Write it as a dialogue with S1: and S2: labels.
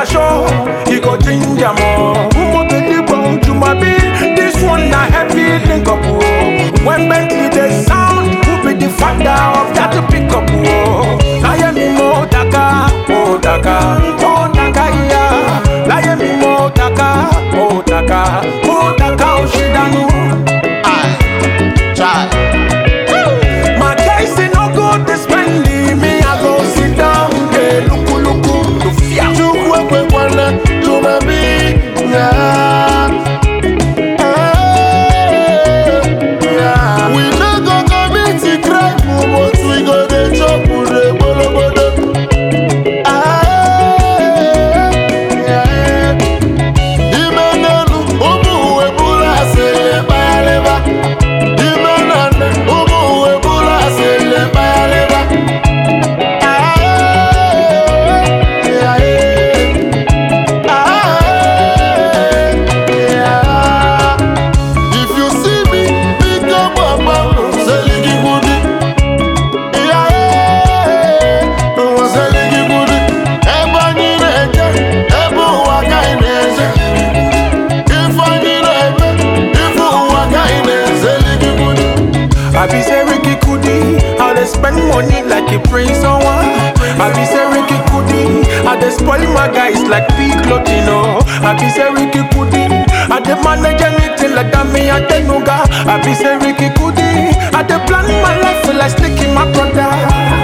S1: show, he go ginger more. Umo baby bro, Juma be, this one na heavy link up. When Bentley the sound, who be the father of that pick up? Laye mi mo taka, oh taka, oh taka yeah. Laye mi mo taka, oh taka, oh taka oh shidanu.
S2: Aye, try.
S1: My guys say no go to spending me, I go sit down, hey, look, to fear.
S2: You work wanna do my big, yeah. We no go commit the crime, but we go the chop with the bolo. Imenelu, umu ebula se bayaleba. Imenane, umu ebula se bayaleba. If you see me, pick up a bottle, selling goody. Selling goody. Ebony Ranger, Ebu Wakainese. If I need a man, if you Wakainese, selling goody.
S1: I be say Ricky Kudi, how they spend money like a prince on one. I be say Ricky Kudi, how they spoil my guys like big Lotino. I be say Ricky Kudi, how they manage anything like that me and the Nuga. I be say Ricky Kudi, how they plan my life like sticking my brother.